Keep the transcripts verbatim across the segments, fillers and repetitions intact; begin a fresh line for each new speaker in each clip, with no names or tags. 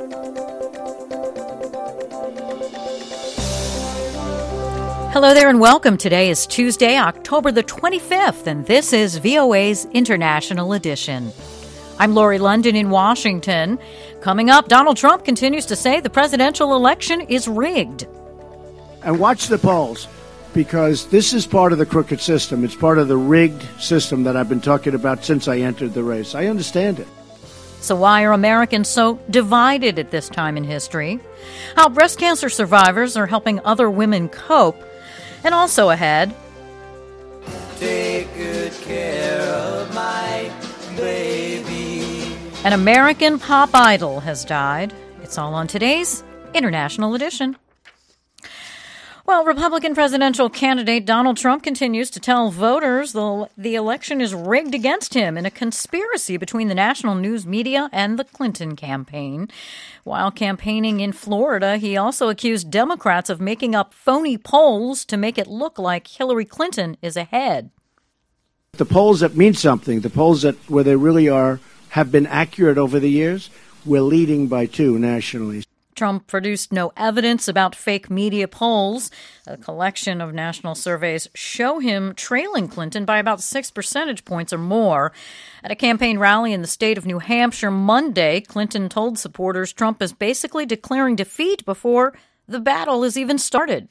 Hello there and welcome. Today is Tuesday, October the twenty-fifth, and this is V O A's International Edition. I'm Lori London in Washington. Coming up, Donald Trump continues to say the presidential election is rigged.
And watch the polls, because this is part of the crooked system. It's part of the rigged system that I've been talking about since I entered the race. I understand it.
So why are Americans so divided at this time in history? How breast cancer survivors are helping other women cope. And also ahead,
take good care of my baby.
An American pop idol has died. It's all on today's International Edition. Well, Republican presidential candidate Donald Trump continues to tell voters the, the election is rigged against him in a conspiracy between the national news media and the Clinton campaign. While campaigning in Florida, he also accused Democrats of making up phony polls to make it look like Hillary Clinton is ahead.
The polls that mean something, the polls that where they really are, have been accurate over the years, we're leading by two nationally.
Trump produced no evidence about fake media polls. A collection of national surveys show him trailing Clinton by about six percentage points or more. At a campaign rally in the state of New Hampshire Monday, Clinton told supporters Trump is basically declaring defeat before the battle is even started.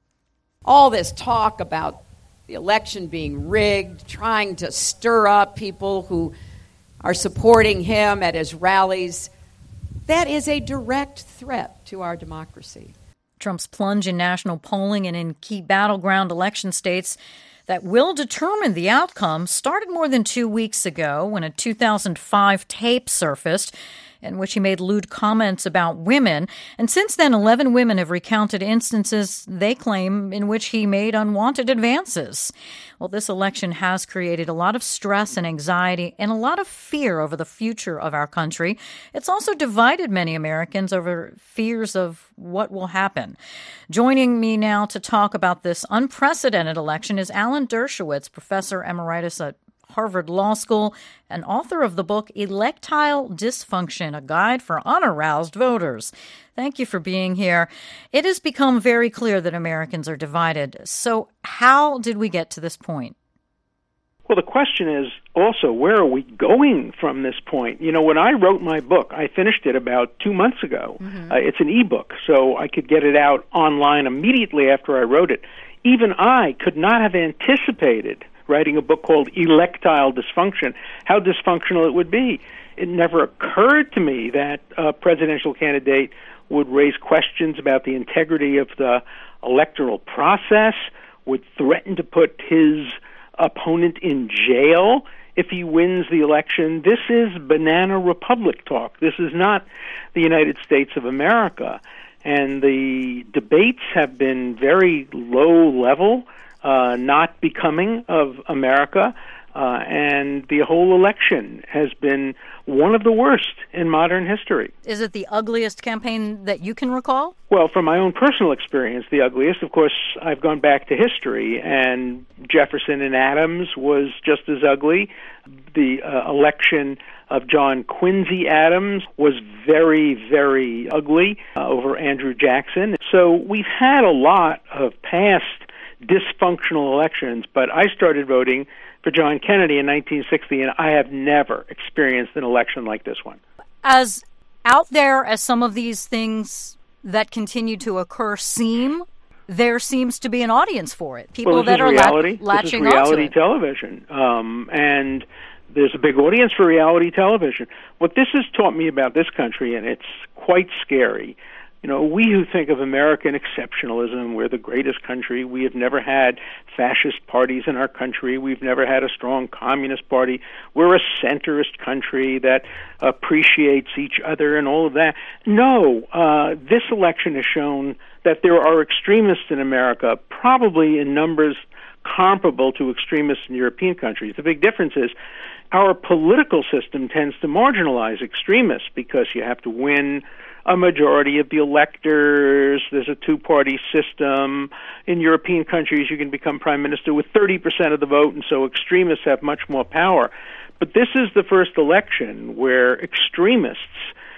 All this talk about the election being rigged, trying to stir up people who are supporting him at his rallies, that is a direct threat to our democracy.
Trump's plunge in national polling and in key battleground election states that will determine the outcome started more than two weeks ago when a two thousand five tape surfaced in which he made lewd comments about women. And since then, eleven women have recounted instances they claim in which he made unwanted advances. Well, this election has created a lot of stress and anxiety and a lot of fear over the future of our country. It's also divided many Americans over fears of what will happen. Joining me now to talk about this unprecedented election is Alan Dershowitz, professor emeritus at Harvard Law School and author of the book Electile Dysfunction, a guide for unaroused voters. Thank you for being here. It has become very clear that Americans are divided. So how did we get to this point?
Well, the question is also, where are we going from this point? You know, when I wrote my book, I finished it about two months ago. Mm-hmm. Uh, it's an ebook, so I could get it out online immediately after I wrote it. Even I could not have anticipated writing a book called Electile Dysfunction, how dysfunctional it would be. It never occurred to me that a presidential candidate would raise questions about the integrity of the electoral process, would threaten to put his opponent in jail if he wins the election. This is banana republic talk. This is not the United States of America. And the debates have been very low level, Uh, not becoming of America, uh, and the whole election has been one of the worst in modern history.
Is it the ugliest campaign that you can recall?
Well, from my own personal experience, the ugliest. Of course, I've gone back to history, and Jefferson and Adams was just as ugly. The uh, election of John Quincy Adams was very, very ugly uh, over Andrew Jackson. So we've had a lot of past dysfunctional elections, but I started voting for John Kennedy in nineteen sixty, and I have never experienced an election like this one.
As out there as some of these things that continue to occur seem, there seems to be an audience for it. People
well, this
that
is
are
reality.
La- latching
this is reality
onto it.
television, um, and there's a big audience for reality television. What this has taught me about this country, and it's quite scary. You know, we who think of American exceptionalism, we're the greatest country. We have never had fascist parties in our country. We've never had a strong communist party. We're a centrist country that appreciates each other and all of that. No, uh, this election has shown that there are extremists in America, probably in numbers comparable to extremists in European countries. The big difference is our political system tends to marginalize extremists because you have to win a majority of the electors. There's a two-party system. In European countries, you can become prime minister with thirty percent of the vote, and so extremists have much more power. But this is the first election where extremists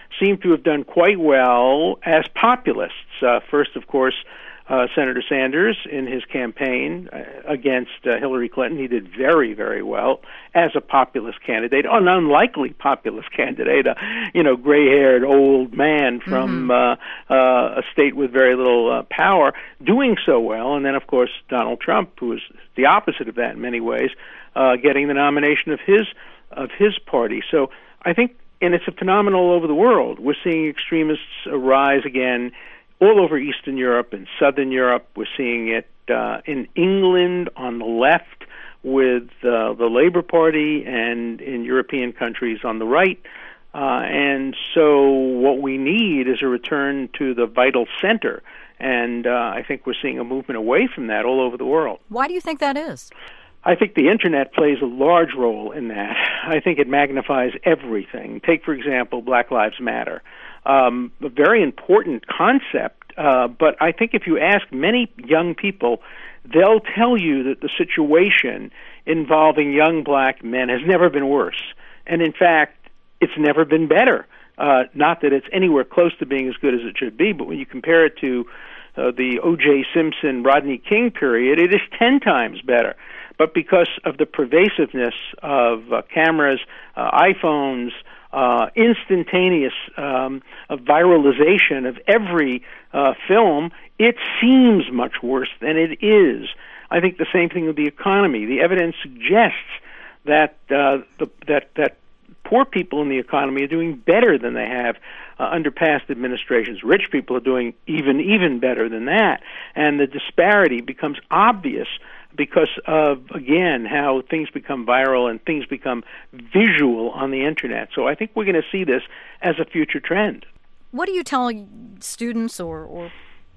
seem to have done quite well as populists. Uh, first, of course, uh, Senator Sanders in his campaign uh, against uh, Hillary Clinton. He did very, very well as a populist candidate, an unlikely populist candidate, a you know gray-haired old man from mm-hmm. uh, uh, a state with very little uh, power, doing so well. And then, of course, Donald Trump, who is the opposite of that in many ways, uh, getting the nomination of his of his party. So I think, and it's a phenomenon all over the world. We're seeing extremists rise again all over Eastern Europe and Southern Europe. We're seeing it uh, in England on the left with uh, the Labour Party, and in European countries on the right. Uh, and so what we need is a return to the vital center. And uh, I think we're seeing a movement away from that all over the world.
Why do you think that is?
I think the Internet plays a large role in that. I think it magnifies everything. Take, for example, Black Lives Matter. Um, a very important concept, uh, but I think if you ask many young people, they'll tell you that the situation involving young black men has never been worse. And in fact, it's never been better. Uh, not that it's anywhere close to being as good as it should be, but when you compare it to uh, the O J Simpson, Rodney King period, it is ten times better. But because of the pervasiveness of uh, cameras, uh, iPhones, uh, instantaneous um, of viralization of every uh, film, it seems much worse than it is. I think the same thing with the economy. The evidence suggests that uh, the, that that poor people in the economy are doing better than they have uh, under past administrations. Rich people are doing even even better than that, and the disparity becomes obvious because of, again, how things become viral and things become visual on the Internet. So I think we're going to see this as a future trend.
What do you tell students or, or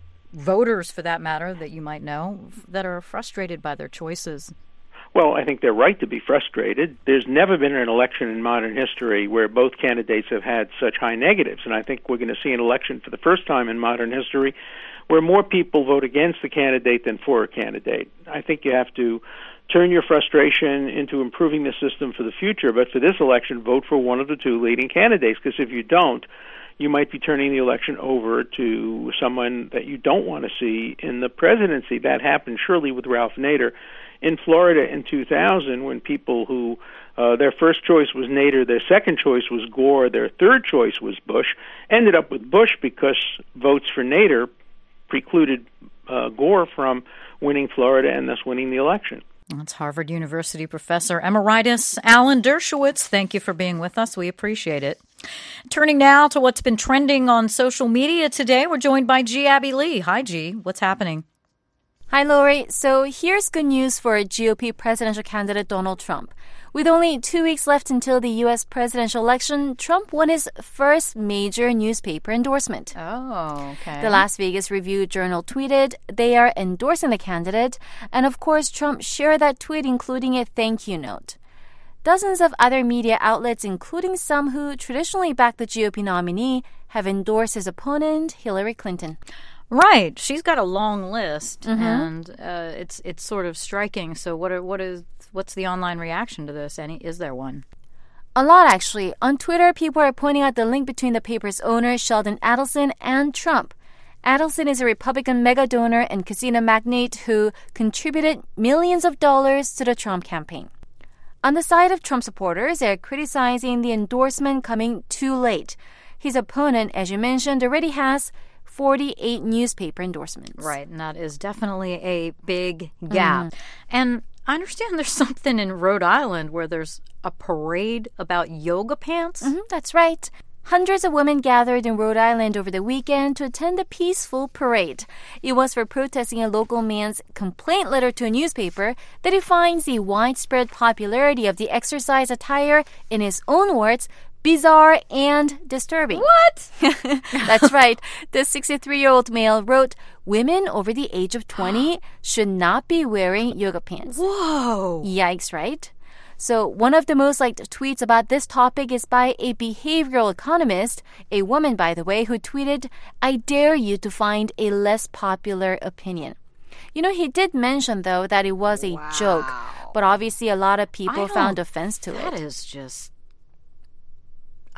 voters, for that matter, that you might know, that are frustrated by their choices?
Well, I think they're right to be frustrated. There's never been an election in modern history where both candidates have had such high negatives, and I think we're going to see an election for the first time in modern history where more people vote against the candidate than for a candidate. I think you have to turn your frustration into improving the system for the future, but for this election, vote for one of the two leading candidates, because if you don't, you might be turning the election over to someone that you don't want to see in the presidency. That happened surely with Ralph Nader in Florida in two thousand, when people who uh, their first choice was Nader, their second choice was Gore, their third choice was Bush, ended up with Bush because votes for Nader precluded uh, Gore from winning Florida and thus winning the election.
That's Harvard University professor emeritus Alan Dershowitz. Thank you for being with us. We appreciate it. Turning now to what's been trending on social media today, we're joined by G. Abby Lee. Hi, G. What's happening?
Hi, Lori. So here's good news for G O P presidential candidate Donald Trump. With only two weeks left until the U S presidential election, Trump won his first major newspaper endorsement.
Oh, okay.
The Las Vegas Review-Journal tweeted they are endorsing the candidate, and of course, Trump shared that tweet, including a thank you note. Dozens of other media outlets, including some who traditionally back the G O P nominee, have endorsed his opponent, Hillary Clinton.
Right, she's got a long list,
mm-hmm.
and uh, it's it's sort of striking. So, what are, what is what's the online reaction to this? Any is there one?
A lot, actually. On Twitter, people are pointing out the link between the paper's owner, Sheldon Adelson, and Trump. Adelson is a Republican mega donor and casino magnate who contributed millions of dollars to the Trump campaign. On the side of Trump supporters, they're criticizing the endorsement coming too late. His opponent, as you mentioned, already has forty-eight newspaper endorsements.
Right, and that is definitely a big gap. Mm. And I understand there's something in Rhode Island where there's a parade about yoga pants.
Mm-hmm, that's right. Hundreds of women gathered in Rhode Island over the weekend to attend a peaceful parade. It was for protesting a local man's complaint letter to a newspaper that defines the widespread popularity of the exercise attire, in his own words, bizarre and disturbing.
What?
That's right. The sixty-three-year-old male wrote, women over the age of twenty should not be wearing yoga pants.
Whoa.
Yikes, right? So one of the most liked tweets about this topic is by a behavioral economist, a woman, by the way, who tweeted, I dare you to find a less popular opinion. You know, he did mention, though, that it was a
wow.
joke, but obviously a lot of people found offense to
that
it.
That is just...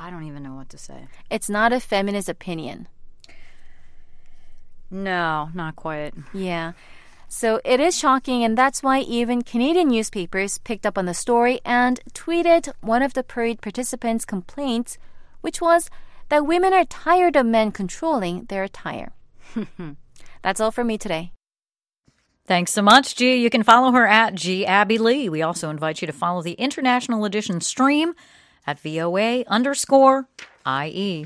I don't even know what to say.
It's not a feminist opinion.
No, not quite.
Yeah. So it is shocking, and that's why even Canadian newspapers picked up on the story and tweeted one of the parade participants' complaints, which was that women are tired of men controlling their attire. That's all for me today.
Thanks so much, G. You can follow her at G. Abby Lee. We also invite you to follow the International Edition stream at VOA underscore IE.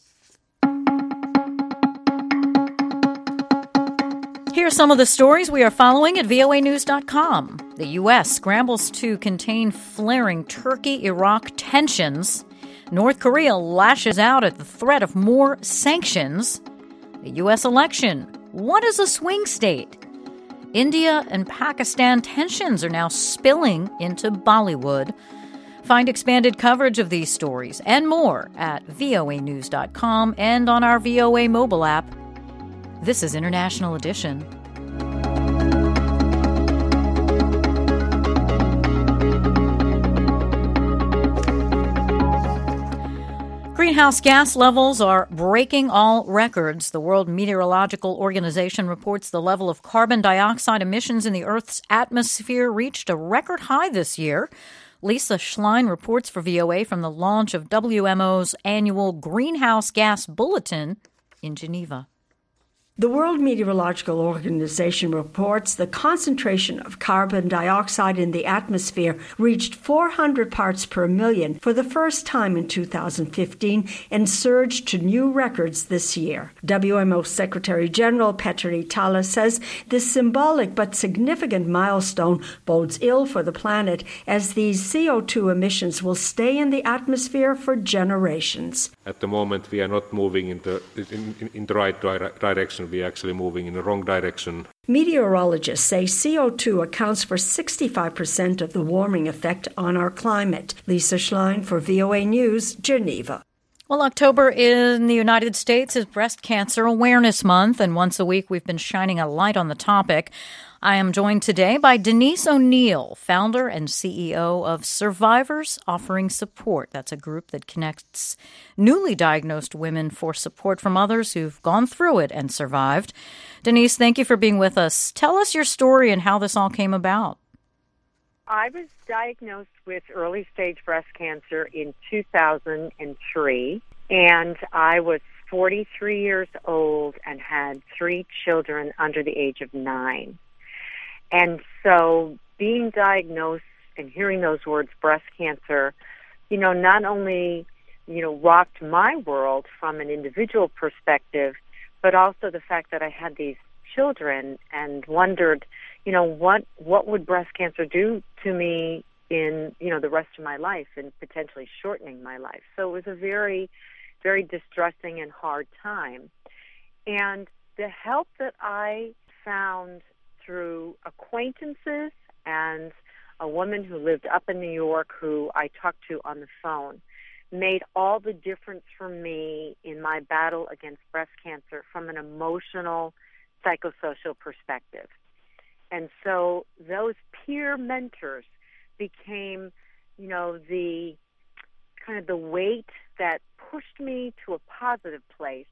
Here are some of the stories we are following at V O A news dot com. The U S scrambles to contain flaring Turkey-Iraq tensions. North Korea lashes out at the threat of more sanctions. The U S election. What is a swing state? India and Pakistan tensions are now spilling into Bollywood. Find expanded coverage of these stories and more at V O A news dot com and on our V O A mobile app. This is International Edition. Greenhouse gas levels are breaking all records. The World Meteorological Organization reports the level of carbon dioxide emissions in the Earth's atmosphere reached a record high this year. Lisa Schlein reports for V O A from the launch of W M O's annual Greenhouse Gas Bulletin in Geneva.
The World Meteorological Organization reports the concentration of carbon dioxide in the atmosphere reached four hundred parts per million for the first time in two thousand fifteen and surged to new records this year. W M O Secretary General Petteri Tala says this symbolic but significant milestone bodes ill for the planet as these C O two emissions will stay in the atmosphere for generations.
At the moment, we are not moving in the, in, in, in the right di- direction. We are actually moving in the wrong direction.
Meteorologists say C O two accounts for sixty-five percent of the warming effect on our climate. Lisa Schlein for V O A News, Geneva.
Well, October in the United States is Breast Cancer Awareness Month, and once a week we've been shining a light on the topic. I am joined today by Denise O'Neil, founder and C E O of Survivors Offering Support. That's a group that connects newly diagnosed women for support from others who've gone through it and survived. Denise, thank you for being with us. Tell us your story and how this all came about.
I was diagnosed with early stage breast cancer in two thousand three, and I was forty-three years old and had three children under the age of nine. And so being diagnosed and hearing those words, breast cancer, you know, not only, you know, rocked my world from an individual perspective, but also the fact that I had these children and wondered, you know, what what would breast cancer do to me in, you know, the rest of my life and potentially shortening my life. So it was a very, very distressing and hard time. And the help that I found through acquaintances and a woman who lived up in New York who I talked to on the phone made all the difference for me in my battle against breast cancer from an emotional, psychosocial perspective. And so those peer mentors became, you know, the kind of the weight that pushed me to a positive place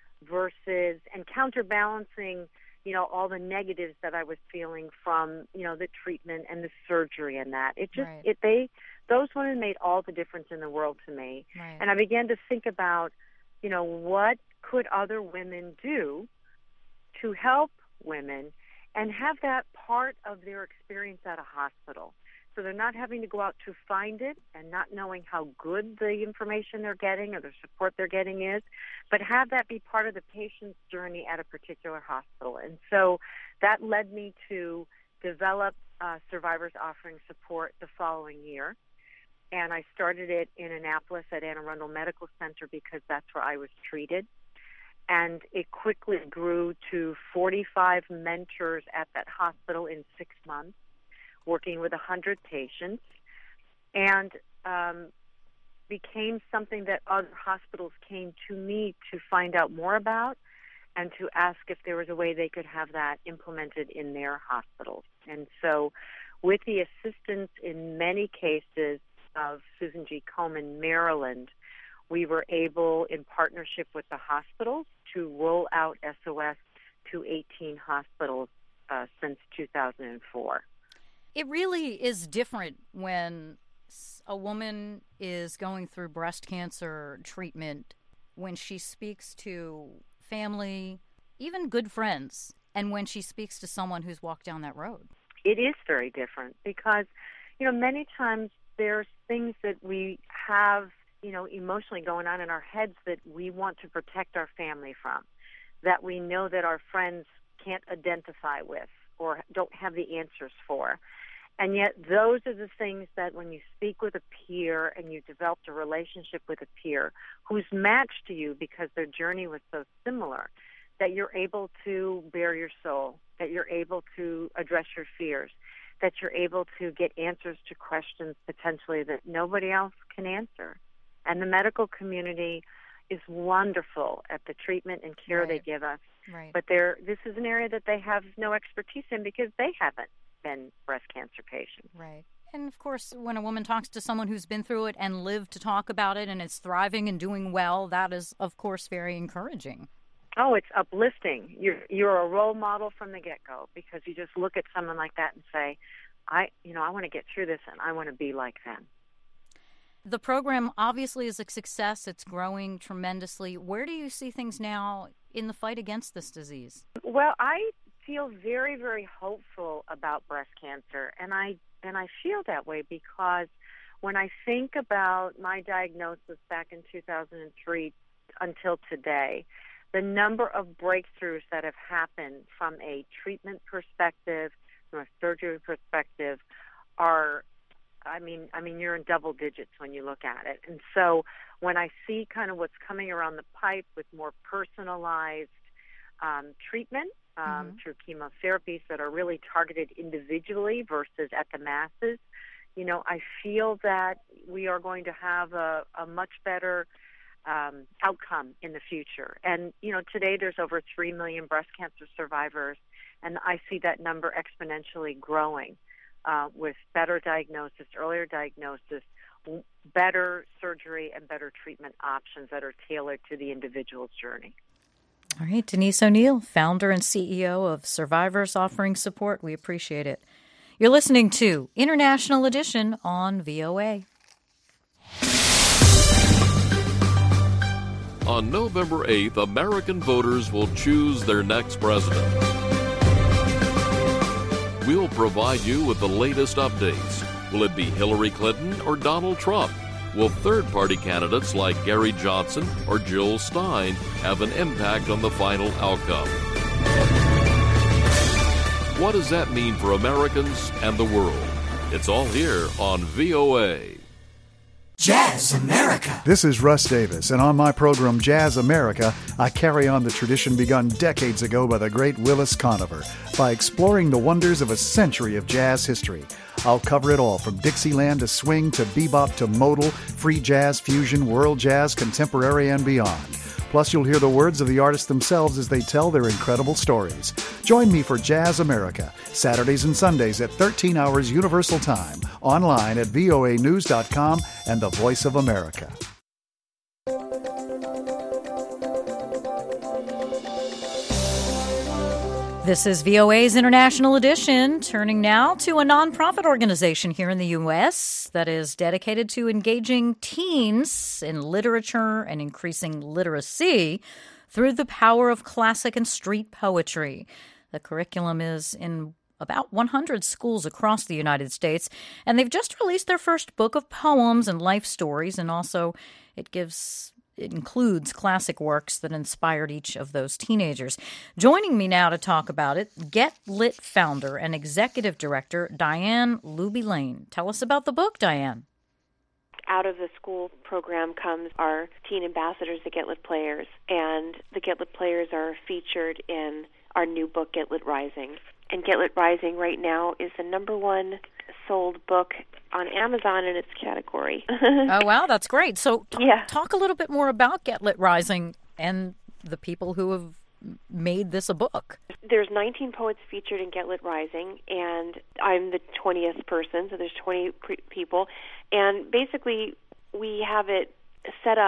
versus and counterbalancing, you know, all the negatives that I was feeling from, you know, the treatment and the surgery and that. It just,
Right.
it they, those women made all the difference in the world to me.
Right.
And I began to think about, you know, what could other women do to help women and have that part of their experience at a hospital. So they're not having to go out to find it and not knowing how good the information they're getting or the support they're getting is, but have that be part of the patient's journey at a particular hospital. And so that led me to develop uh, Survivors Offering Support the following year. And I started it in Annapolis at Anne Arundel Medical Center because that's where I was treated. And it quickly grew to forty-five mentors at that hospital in six months. Working with one hundred patients, and um, became something that other hospitals came to me to find out more about and to ask if there was a way they could have that implemented in their hospitals. And so with the assistance in many cases of Susan G. Komen, Maryland, we were able, in partnership with the hospitals, to roll out S O S to eighteen hospitals uh, since two thousand four.
It really is different when a woman is going through breast cancer treatment, when she speaks to family, even good friends, and when she speaks to someone who's walked down that road.
It is very different because, you know, many times there's things that we have, you know, emotionally going on in our heads that we want to protect our family from, that we know that our friends can't identify with or don't have the answers for. And yet those are the things that when you speak with a peer and you developed a relationship with a peer who's matched to you because their journey was so similar, that you're able to bare your soul, that you're able to address your fears, that you're able to get answers to questions potentially that nobody else can answer. And the medical community is wonderful at the treatment and care
Right.
they give us.
Right.
But they're, this is an area that they have no expertise in because they haven't been breast cancer patients.
Right. And, of course, when a woman talks to someone who's been through it and lived to talk about it and is thriving and doing well, that is, of course, very encouraging.
Oh, it's uplifting. You're you're a role model from the get-go because you just look at someone like that and say, I, you know, I want to get through this and I want to be like them.
The program obviously is a success. It's growing tremendously. Where do you see things now in the fight against this disease?
Well, I feel very, very hopeful about breast cancer, and I and I feel that way because when I think about my diagnosis back in two thousand three until today, the number of breakthroughs that have happened from a treatment perspective, from a surgery perspective, are, I mean, I mean, you're in double digits when you look at it. And so when I see kind of what's coming around the pipe with more personalized um, treatment um, mm-hmm. through chemotherapies that are really targeted individually versus at the masses, you know, I feel that we are going to have a, a much better Um, outcome in the future. And, you know, today there's over three million breast cancer survivors, and I see that number exponentially growing uh, with better diagnosis, earlier diagnosis, w- better surgery, and better treatment options that are tailored to the individual's journey.
All right, Denise O'Neil, founder and C E O of Survivors Offering Support. We appreciate it. You're listening to International Edition on V O A.
On November eighth, American voters will choose their next president. We'll provide you with the latest updates. Will it be Hillary Clinton or Donald Trump? Will third-party candidates like Gary Johnson or Jill Stein have an impact on the final outcome? What does that mean for Americans and the world? It's all here on V O A.
Jazz America.
This is Russ Davis, and on my program Jazz America, I carry on the tradition begun decades ago by the great Willis Conover by exploring the wonders of a century of jazz history. I'll cover it all from Dixieland to swing to bebop to modal, free jazz, fusion, world jazz, contemporary, and beyond. Plus, you'll hear the words of the artists themselves as they tell their incredible stories. Join me for Jazz America, Saturdays and Sundays at thirteen hours Universal Time, online at V O A news dot com and the Voice of America.
This is V O A's International Edition, turning now to a nonprofit organization here in the U S that is dedicated to engaging teens in literature and increasing literacy through the power of classic and street poetry. The curriculum is in about one hundred schools across the United States, and they've just released their first book of poems and life stories, and also it gives... It includes classic works that inspired each of those teenagers. Joining me now to talk about it, Get Lit founder and executive director Diane Luby Lane. Tell us about the book, Diane.
Out of the school program comes our teen ambassadors, the Get Lit Players, and the Get Lit Players are featured in our new book, Get Lit Rising. And Get Lit Rising right now is the number one sold book on Amazon in its category.
Oh, wow, that's great. So t-
yeah.
talk a little bit more about Get Lit Rising and the people who have made this a book.
There's nineteen poets featured in Get Lit Rising, and I'm the twentieth person, so there's twenty pre- people. And basically, we have it set up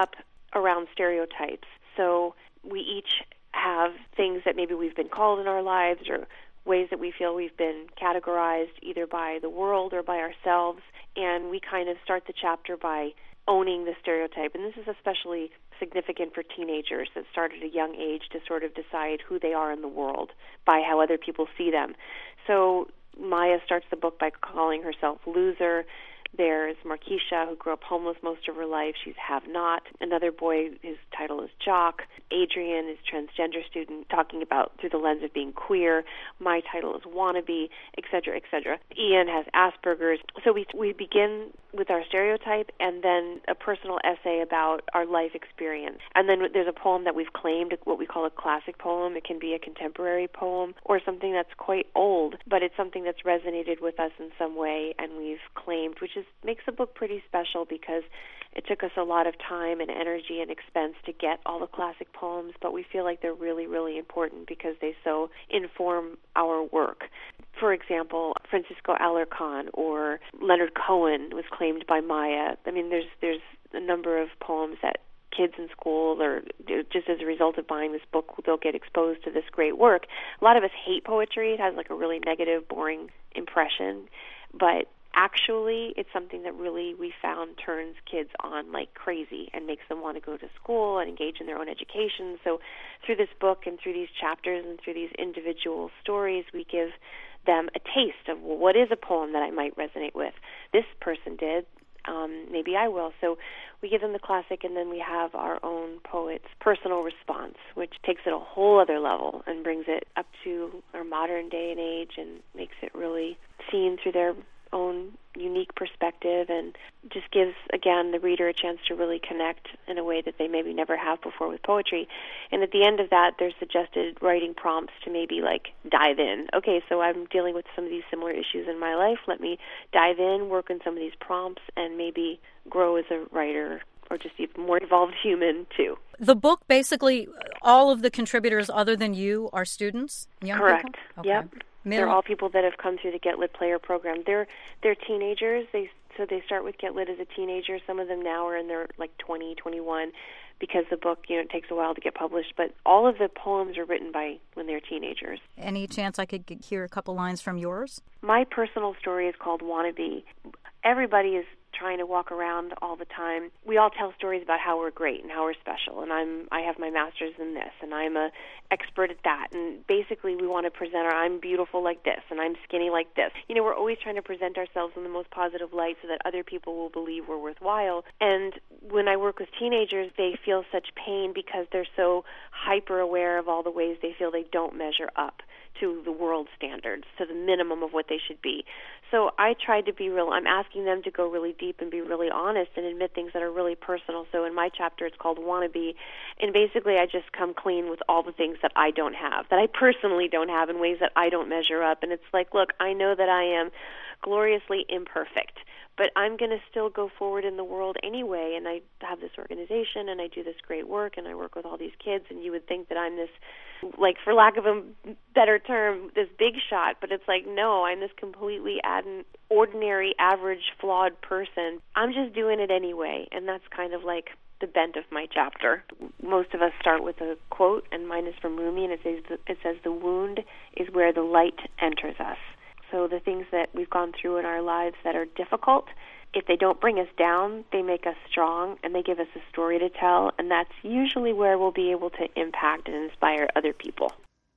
around stereotypes. So we each have things that maybe we've been called in our lives, or ways that we feel we've been categorized either by the world or by ourselves, and we kind of start the chapter by owning the stereotype. And this is especially significant for teenagers that start at a young age to sort of decide who they are in the world by how other people see them. So Maya starts the book by calling herself loser. There's Markeisha, who grew up homeless most of her life. She's have-not. Another boy, his title is Jock. Adrian is transgender student, talking about through the lens of being queer. My title is Wannabe, et cetera, et cetera. Ian has Asperger's. So we we begin with our stereotype and then a personal essay about our life experience. And then there's a poem that we've claimed, what we call a classic poem. It can be a contemporary poem or something that's quite old, but it's something that's resonated with us in some way and we've claimed, which is makes the book pretty special because it took us a lot of time and energy and expense to get all the classic poems, but we feel like they're really, really important because they so inform our work. For example, Francisco Alarcón or Leonard Cohen was claimed by Maya. I mean, there's there's a number of poems that kids in school, or just as a result of buying this book, they'll get exposed to this great work. A lot of us hate poetry. It has like a really negative, boring impression, but actually it's something that really we found turns kids on like crazy and makes them want to go to school and engage in their own education. So through this book and through these chapters and through these individual stories, we give them a taste of, well, what is a poem that I might resonate with? This person did. Um, maybe I will. So we give them the classic, and then we have our own poet's personal response, which takes it a whole other level and brings it up to our modern day and age and makes it really seen through their own unique perspective, and just gives, again, the reader a chance to really connect in a way that they maybe never have before with poetry. And at the end of that, there's suggested writing prompts to maybe, like, dive in. Okay, so I'm dealing with some of these similar issues in my life. Let me dive in, work on some of these prompts, and maybe grow as a writer or just even more involved human, too.
The book, basically, all of the contributors other than you are students? Young
Correct.
People? Okay.
Yep. They're all people that have come through the Get Lit Player program. They're they're teenagers. They so they start with Get Lit as a teenager. Some of them now are in their like twenty, twenty-one, because the book, you know, it takes a while to get published. But all of the poems are written by when they're teenagers.
Any chance I could get, hear a couple lines from yours?
My personal story is called Wannabe. Everybody is trying to walk around all the time. We all tell stories about how we're great and how we're special, and I'm I have my master's in this, and I'm a expert at that, and basically we want to present our I'm beautiful like this, and I'm skinny like this. You know, we're always trying to present ourselves in the most positive light so that other people will believe we're worthwhile. And when I work with teenagers, they feel such pain because they're so hyper aware of all the ways they feel they don't measure up to the world standards, to the minimum of what they should be. So I tried to be real. I'm asking them to go really deep and be really honest and admit things that are really personal. So in my chapter, it's called Wannabe. And basically, I just come clean with all the things that I don't have, that I personally don't have in ways that I don't measure up. And it's like, look, I know that I am gloriously imperfect, but I'm going to still go forward in the world anyway, and I have this organization, and I do this great work, and I work with all these kids, and you would think that I'm this, like, for lack of a better term, this big shot, but it's like, no, I'm this completely ad- ordinary, average, flawed person. I'm just doing it anyway, and that's kind of like the bent of my chapter. Most of us start with a quote, and mine is from Rumi, and it says, it says, the wound is where the light enters us. So the things that we've gone through in our lives that are difficult, if they don't bring us down, they make us strong, and they give us a story to tell, and that's usually where we'll be able to impact and inspire other people.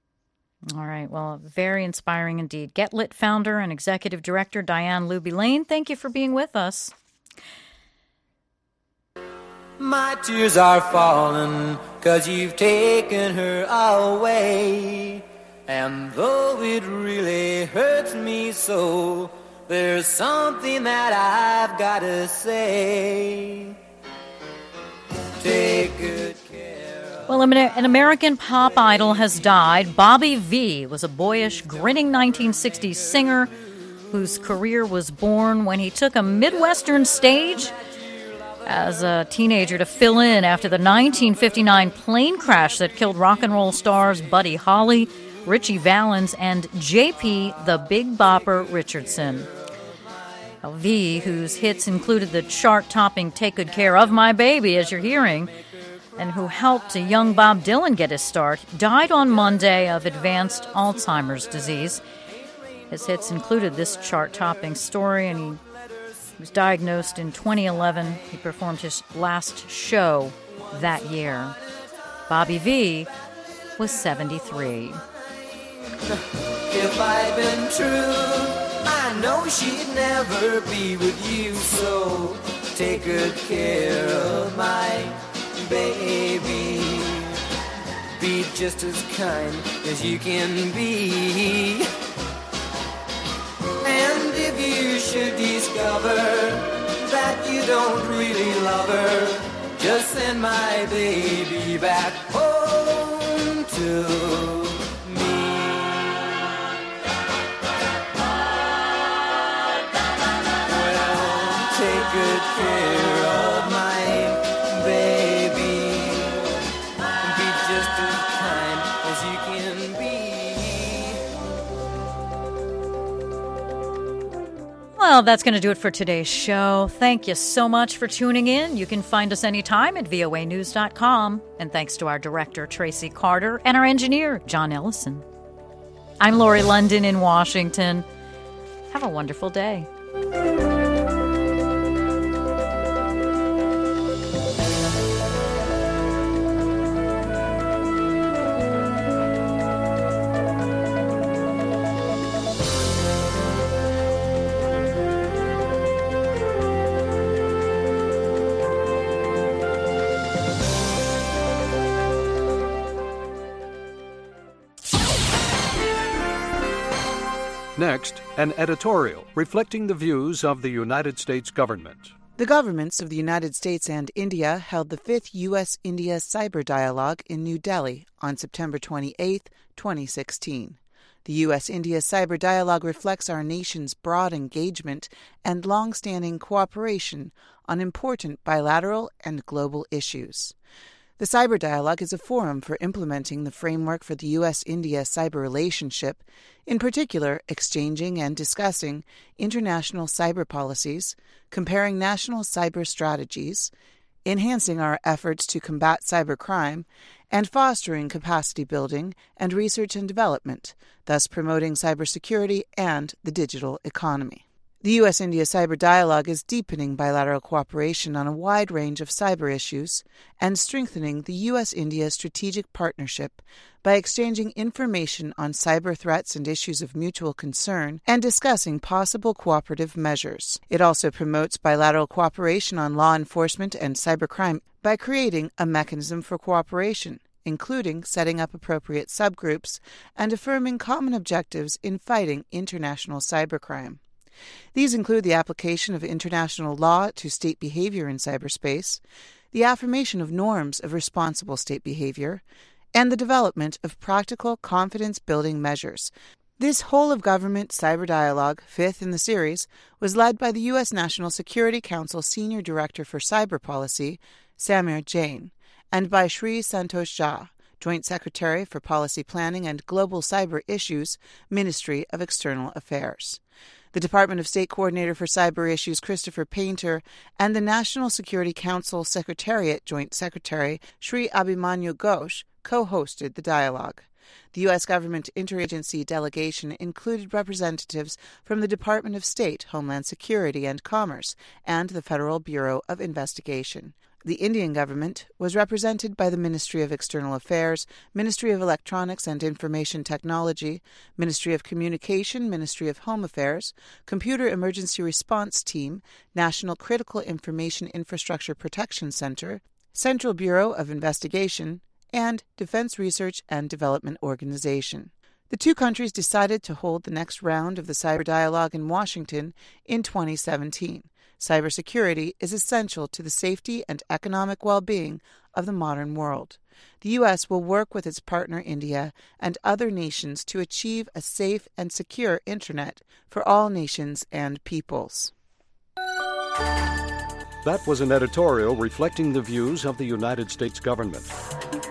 All right. Well, very inspiring indeed. Get Lit founder and executive director Diane Luby Lane, thank you for being with us.
My tears are falling 'cause you've taken her away. And though it really hurts me so, there's something that I've got to say. Take good care.
Well, an American pop idol has died. Bobby Vee was a boyish, grinning nineteen sixties singer whose career was born when he took a Midwestern stage as a teenager to fill in after the nineteen fifty-nine plane crash that killed rock and roll stars Buddy Holly, Richie Valens, and J P the Big Bopper Richardson. V, whose hits included the chart-topping Take Good Care of My Baby, as you're hearing, and who helped a young Bob Dylan get his start, died on Monday of advanced Alzheimer's disease. His hits included this chart-topping story, and he was diagnosed in twenty eleven. He performed his last show that year. Bobby V was seventy-three.
If I'd been true, I know she'd never be with you. So take good care of my baby. Be just as kind as you can be. And if you should discover that you don't really love her, just send my baby back home to good care of my baby. Be just as kind as you can be.
Well, that's going to do it for today's show. Thank you so much for tuning in. You can find us anytime at V O A news dot com. And thanks to our director, Tracy Carter, and our engineer, John Ellison. I'm Lori London in Washington. Have a wonderful day.
Next, an editorial reflecting the views of the United States government.
The governments of the United States and India held the fifth U S India Cyber Dialogue in New Delhi on September twenty-eighth, twenty sixteen. The U S India Cyber Dialogue reflects our nation's broad engagement and long-standing cooperation on important bilateral and global issues. The Cyber Dialogue is a forum for implementing the framework for the U S India cyber relationship, in particular exchanging and discussing international cyber policies, comparing national cyber strategies, enhancing our efforts to combat cybercrime, and fostering capacity building and research and development, thus promoting cybersecurity and the digital economy. The U S India Cyber Dialogue is deepening bilateral cooperation on a wide range of cyber issues and strengthening the U S India strategic partnership by exchanging information on cyber threats and issues of mutual concern and discussing possible cooperative measures. It also promotes bilateral cooperation on law enforcement and cybercrime by creating a mechanism for cooperation, including setting up appropriate subgroups and affirming common objectives in fighting international cybercrime. These include the application of international law to state behavior in cyberspace, the affirmation of norms of responsible state behavior, and the development of practical confidence-building measures. This whole-of-government cyber dialogue, fifth in the series, was led by the U S National Security Council Senior Director for Cyber Policy, Samir Jain, and by Shri Santosh Jha, Joint Secretary for Policy Planning and Global Cyber Issues, Ministry of External Affairs. The Department of State Coordinator for Cyber Issues, Christopher Painter, and the National Security Council Secretariat Joint Secretary, Shri Abhimanyu Ghosh, co-hosted the dialogue. The U S government interagency delegation included representatives from the Department of State, Homeland Security and Commerce, and the Federal Bureau of Investigation. The Indian government was represented by the Ministry of External Affairs, Ministry of Electronics and Information Technology, Ministry of Communication, Ministry of Home Affairs, Computer Emergency Response Team, National Critical Information Infrastructure Protection Center, Central Bureau of Investigation, and Defense Research and Development Organization. The two countries decided to hold the next round of the cyber dialogue in Washington in twenty seventeen. Cybersecurity is essential to the safety and economic well-being of the modern world. The U S will work with its partner India and other nations to achieve a safe and secure Internet for all nations and peoples.
That was an editorial reflecting the views of the United States government.